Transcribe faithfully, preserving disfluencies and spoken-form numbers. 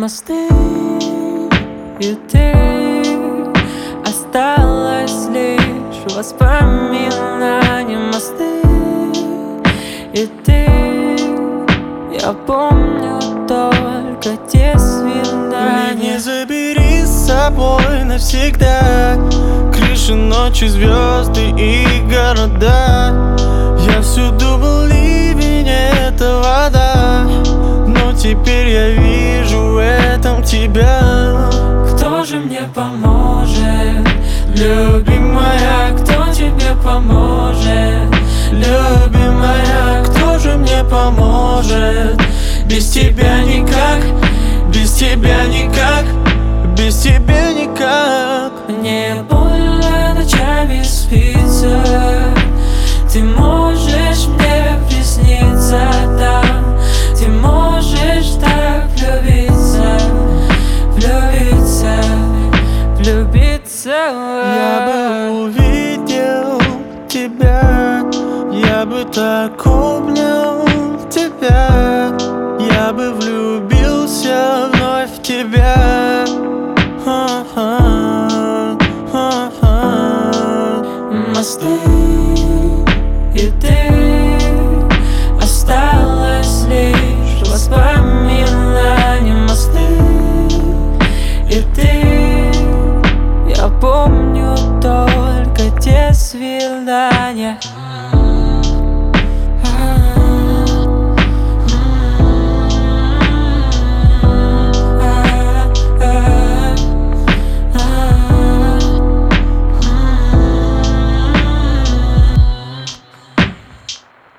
Мосты и ты, осталось лишь воспоминания. Мосты и ты, я помню только те свидания. Не забери с собой навсегда крыши, ночи, звезды и города. Я всюду был ливень, это вода, но теперь я вижу в этом тебя. Кто же мне поможет, любимая? Кто тебе поможет, любимая? Кто же мне поможет? Без тебя никак, без тебя никак, без тебя никак. Мне больно ночами спится, ты можешь мне присниться там, ты можешь так влюбиться, влюбиться, влюбиться. Я бы увидел тебя, я бы так обнял тебя, я бы влюбился вновь в тебя. Ха-ха, ха-ха. Мосты и ты, осталось лишь воспоминания. Мосты и ты, я помню только те свидания.